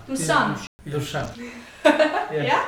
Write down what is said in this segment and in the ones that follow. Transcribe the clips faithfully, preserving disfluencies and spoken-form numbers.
Dusan. Dusan. Yes. Yeah?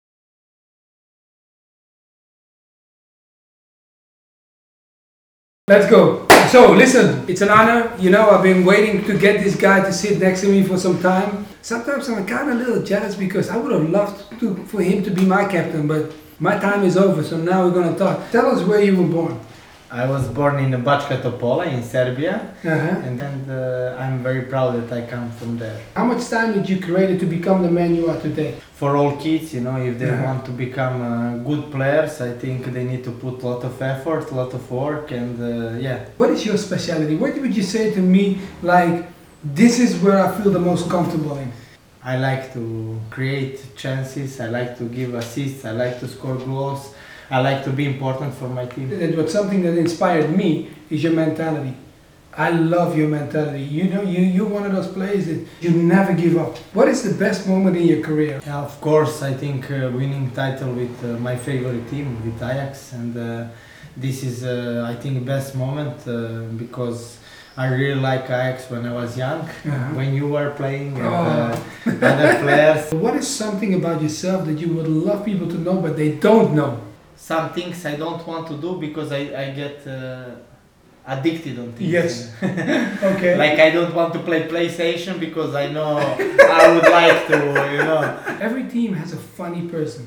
Let's go. So listen, it's an honor. You know, I've been waiting to get this guy to sit next to me for some time. Sometimes I'm kind of a little jealous because I would have loved to, for him to be my captain, but my time is over, so now we're going to talk. Tell us where you were born. I was born in Bačka Topola in Serbia, Uh-huh. and, and uh, I'm very proud that I come from there. How much time did you create to become the man you are today? For all kids, you know, if they Uh-huh. want to become uh, good players, I think they need to put a lot of effort, a lot of work, and uh, yeah. What is your specialty? What would you say to me, like, this is where I feel the most comfortable in? I like to create chances, I like to give assists, I like to score goals, I like to be important for my team. That was something that inspired me is your mentality. I love your mentality. You know, you, you're one of those players that you never give up. What is the best moment in your career? Yeah, of course, I think uh, winning title with uh, my favorite team, with Ajax, and uh, this is, uh, I think, best moment uh, because I really like Ajax when I was young, Uh-huh. when you were playing and Oh. uh, other players. What is something about yourself that you would love people to know but they don't know? Some things I don't want to do because I, I get uh, addicted on things. Yes. Okay. Like I don't want to play PlayStation because I know I would like to, you know. Every team has a funny person.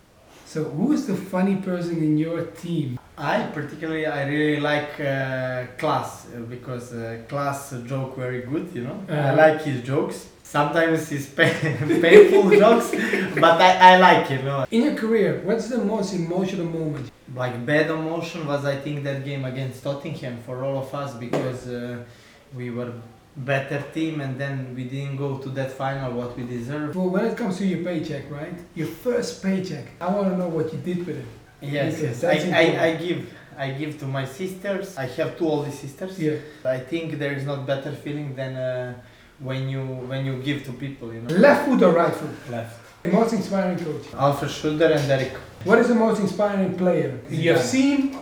So who is the funny person in your team? I particularly, I really like uh, Klaas uh, because uh, Klaas joke very good, you know. I Uh-huh. like his jokes. Sometimes he's pain, painful jokes, but I, I like, you know. In your career, what's the most emotional moment? Like bad emotion was, I think, that game against Tottenham for all of us because uh, we were better team and then we didn't go to that final what we deserved. Well, when it comes to your paycheck, right? Your first paycheck, I want to know what you did with it. Yes, Because yes. that's I, I, I important. give I give to my sisters. I have two older sisters. Yeah. I think there is not better feeling than uh, when you when you give to people, you know. Left foot or right foot? Left. The most inspiring coach. Alfred Schulder and Derek. What is the most inspiring player you have Zidane. seen?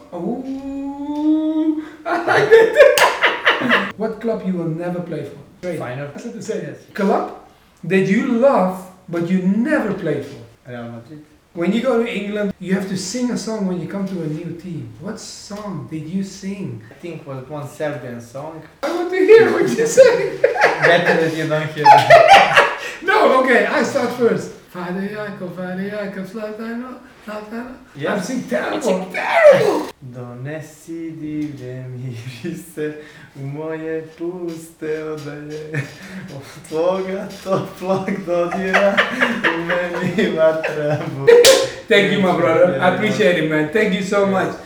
Ooh, I like that. What club you will never play for? Great. Final. That's what to say. Yes. Club that you love but you never played for. Real Madrid. When you go to England, you have to sing a song when you come to a new team. What song did you sing? I think was one Serbian song. I want to hear what you say. Better that you don't hear it. No, okay, I start first. Father Jacob, Father Jacob, Zlatano, Zlatano. Yes. I'm singing terrible, terrible. Donesi divlje mirise u moje puste odaje, od tvoga toplog dodira u meni vatra bude. Thank you, my brother. I appreciate it, man. Thank you so much.